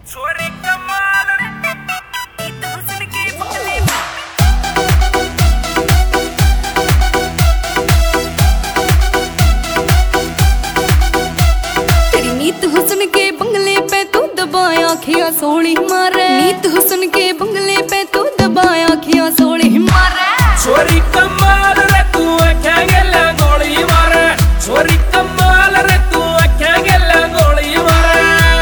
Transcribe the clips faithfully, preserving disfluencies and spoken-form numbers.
छोरी कमाल इत हुस्न की पुतली तेरी नीत हुस्न के बंगले पे तू दबाया खिया सोली मारे। नीत हुस्न के बंगले पे तू दबाया खिया सोली मारे। छोरी कमाल रे तू आख्या गेला गोली मारे। छोरी कमाल रे तू आख्या गेला गोली मारे।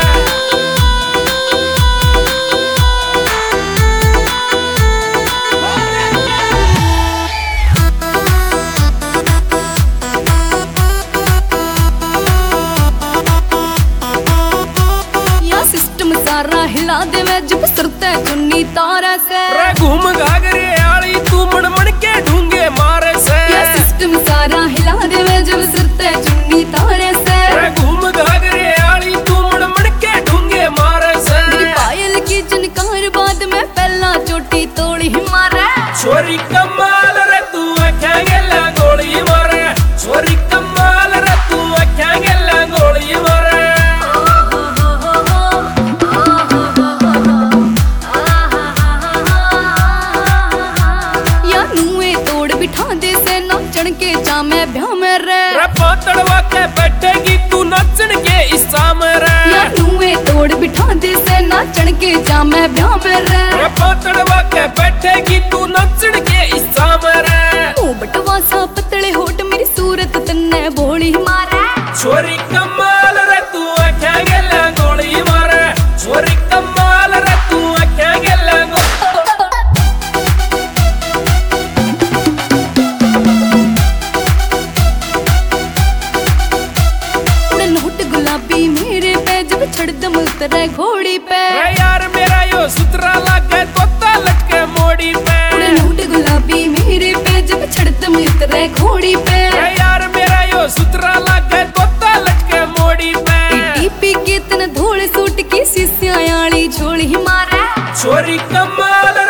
या सिस्टम सारा हिला दे मैं जब सरते चुन्नी तारा से। रे घूम घाघरे आली तू मण मण के ढूंगे मारे से। या सिस्टम सारा हिला दे मैं जब सरते चुन्नी तारे से। रे घूम घाघरे आली तू मण मण के ढूंगे मारे से। मेरी पायल की झनकार बाद में पहला चोटी तोड़ी मारे। छोरी कमाल रे तू आख्या गेला गोली मारे। छोरी कमाल रे तू आख्या गेला गोली मारे। या नुए तोड़ बिठा दे से नाचण के जामे ब्याह में रे। रे पातड़वा के बैठेगी तू नाचन के इस्सा में रे। या नुए तोड़ बिठा दे से नाचण के जामे ब्याह में रे। रे पातड़वा के बैठेगी तू नाचन के इस्सा में रे। ओ बटवा सा पतले होठ मेरी सूरत तन्ने बोली मारे। छोरी कमाल रे तू आख्या गेला गोली मारे। छोरी कमाल रे तू आख्या गेला उड़े नोट गुलाबी मेरे पे जब छड़ दम उतरे घोड़ी पे। रे यार मेरा यो सुतरा लागे तोता लटके मोड़ी पे। उड़े नोट गुलाबी मेरे पे जब छड़ दम उतरे घोड़ी पे। रे यार मेरा यो सुतरा लागे तोता लटके मोड़ी पे। टीपी के तन धोले सूट की सीसियां आली झोली मारे। छोरी कमाल